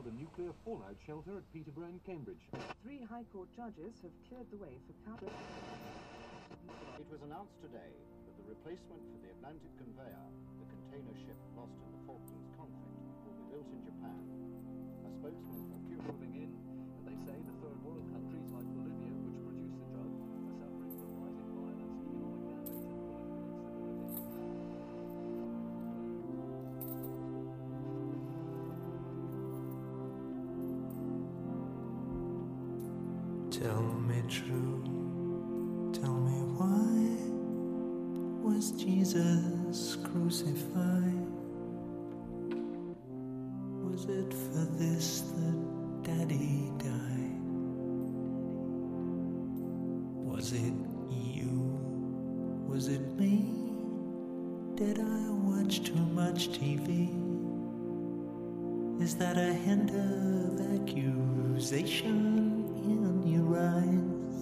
a nuclear fallout shelter at Peterborough in Cambridge. 3 High Court judges have cleared the way for cabinet. It was announced today that the replacement for the Atlantic conveyor, the container ship lost in the Falklands conflict, will be built in Japan. A spokesman for Cuba Moving in, and they say the third world countries like Bolivia, which produce the drug, are suffering from rising violence, economic damage, and political instability. Tell me true, tell me why was Jesus crucified? Was it for this that Daddy died? Was it you? Was it me? Did I watch too much TV? Is that a hint of accusation in your eyes?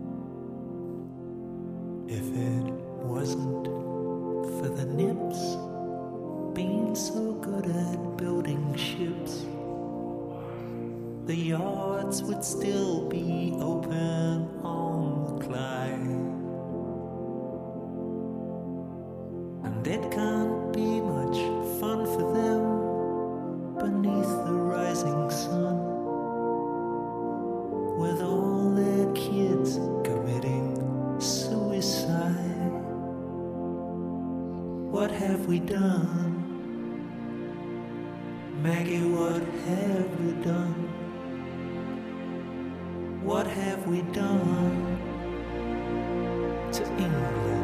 If it wasn't for the nips being so good at building ships, the yards would still be open on the Clyde. And it can't be much fun for them beneath the rising sun, with all their kids committing suicide. What have we done? Maggie, what have we done? What have we done to England?